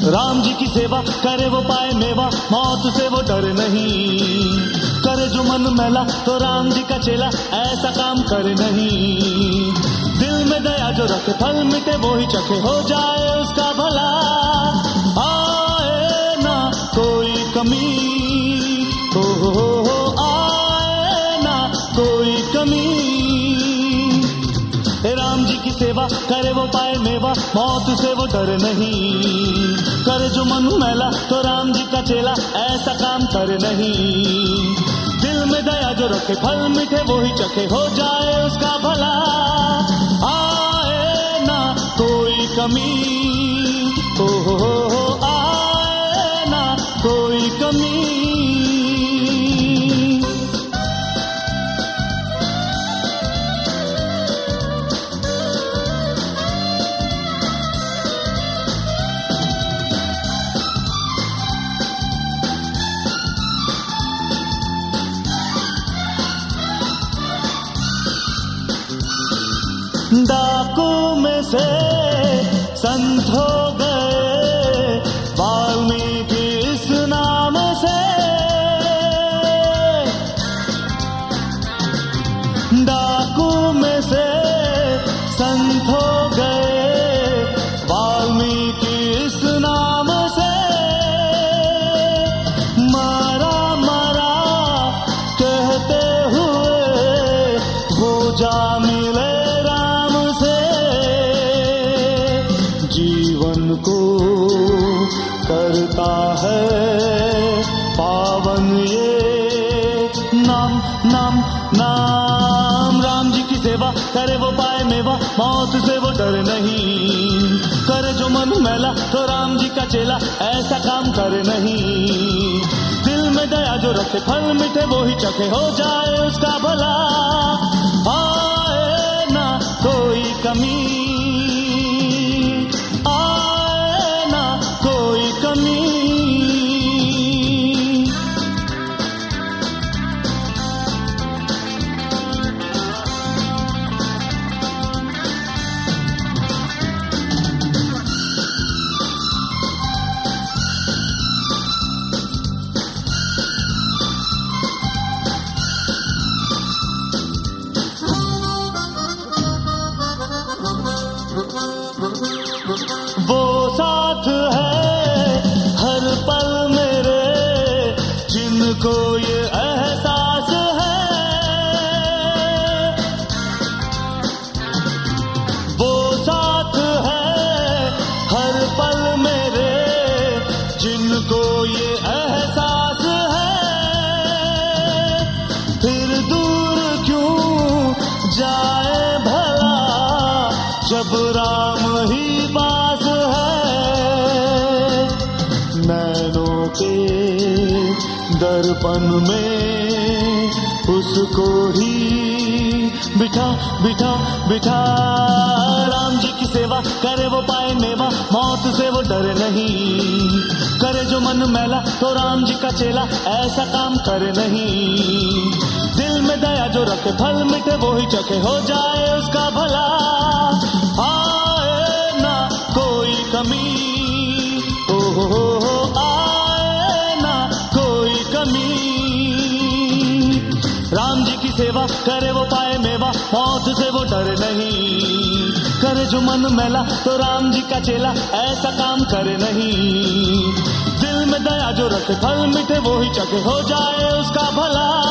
राम जी की सेवा करे वो पाए मेवा, मौत से वो डरे नहीं। करे जो मन मैला तो राम जी का चेला, ऐसा काम करे नहीं। दिल में दया जो रखे फल मिटे वो ही चखे, हो जाए उसका भला। आए ना कोई कमी, हो आए ना कोई कमी। राम जी की सेवा करे वो पाए मेवा, मौत से वो डरे नहीं। करे जो मन मैला तो राम जी का चेला, ऐसा काम करे नहीं। दिल में दया जो रखे फल मिठे वो ही चखे, हो जाए उसका भला। आए ना कोई कमी, हो आए ना कोई कमी। डाकू में से संत हो गए वाल्मीकि इस नाम से। डाकू में से संत हो गए वाल्मीकि इस नाम से। मारा मारा कहते हुए वो जा मिले जीवन को करता है पावन ये नाम नाम नाम। राम जी की सेवा करे वो पाए मेवा, मौत से वो डरे नहीं। करे जो मन मैला तो राम जी का चेला, ऐसा काम करे नहीं। दिल में दया जो रखे फल मिठे वो ही चखे, हो जाए उसका भला। आए ना कोई कमी, वो साथ है हर पल मेरे, जिनको ये एहसास है। वो साथ है हर पल मेरे, जिनको ये एहसास है। फिर दूर क्यों जाए भला, जब राम ही पास है। नैनों के दर्पण में उसको ही बिठा बिठा बिठा। राम जी की सेवा करे वो पाए मेवा, मौत से वो डरे नहीं। करे जो मन मैला तो राम जी का चेला, ऐसा काम करे नहीं। दिल में दया जो रखे फल मिठे वो ही चखे, हो जाए उसका भला। आए ना कोई कमी, हो आए ना कोई कमी। राम जी की सेवा करे वो पाए मेवा, मौत से वो डरे नहीं। करे जो मन मैला तो राम जी का चेला, ऐसा काम करे नहीं। दिल में दया जो रखे फल मिठे वो ही चखे, हो जाए उसका भला।